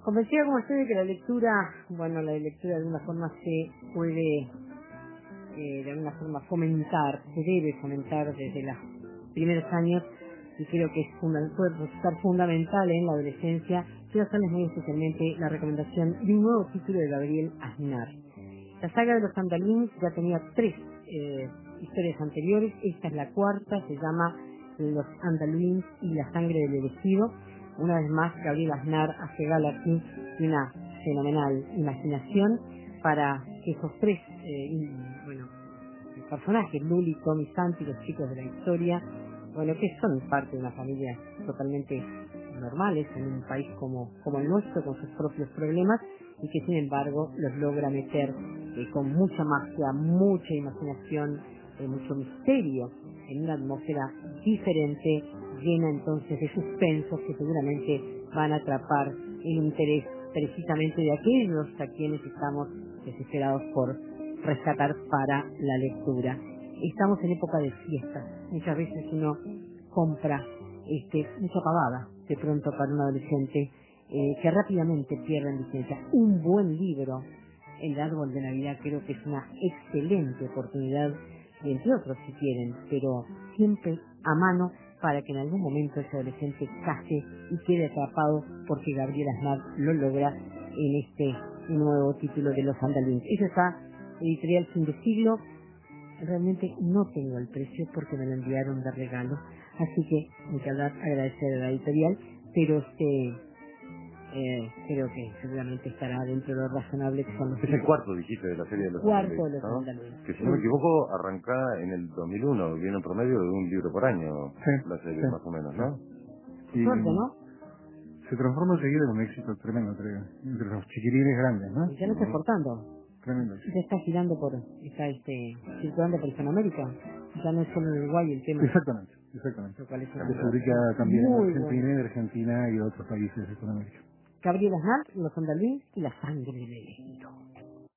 Convencida como estoy de que la lectura de alguna forma se puede, de alguna forma fomentar, se debe fomentar desde los primeros años, y creo que puede resultar fundamental en la adolescencia. Quiero hacerles muy especialmente la recomendación de un nuevo título de Gabriel Aznar. La saga de los Andalúes ya tenía 3 historias anteriores, esta es la cuarta, se llama Los Andalúes y la sangre del elegido. Una vez más, Gabriel Aznar hace gala aquí de una fenomenal imaginación para que esos 3 personajes, Luli, Tom y Santi, los chicos de la historia, que son parte de una familia totalmente normales en un país como el nuestro, con sus propios problemas, y que sin embargo los logra meter con mucha magia, mucha imaginación, mucho misterio, en una atmósfera diferente, llena entonces de suspensos que seguramente van a atrapar el interés precisamente de aquellos a quienes estamos desesperados por rescatar para la lectura. Estamos en época de fiestas, muchas veces uno compra mucha pavada de pronto para un adolescente que rápidamente pierde en licencia. Un buen libro, El árbol de Navidad, creo que es una excelente oportunidad, entre otros si quieren, pero siempre a mano para que en algún momento ese adolescente case y quede atrapado, porque Gabriel Aznar lo logra en este nuevo título de Los Andalúes. Eso está editorial Fin de Siglo. Realmente no tengo el precio porque me lo enviaron de regalo, así que hay que agradecer a la editorial, pero creo que seguramente estará dentro de lo razonable que son los... Es el cuarto, dijiste, de la serie de Los Andalúes, Andalúes, de Los ¿no? Andalúes. Que si no me equivoco, arranca en el 2001, viene en promedio de un libro por año, la serie más o menos, ¿no? Qué suerte, ¿no? Se transforma enseguida en un éxito tremendo entre los chiquilines grandes, ¿no? Y ya no está exportando. Tremendo. Ya está girando está circulando por Hispanoamérica. Ya no es solo en Uruguay el tema. Exactamente. Lo cual es Se publica también muy en Argentina, bueno. en Argentina y otros países de Hispanoamérica. Gabriel Aznar, Los Andalúes y la sangre del elegido.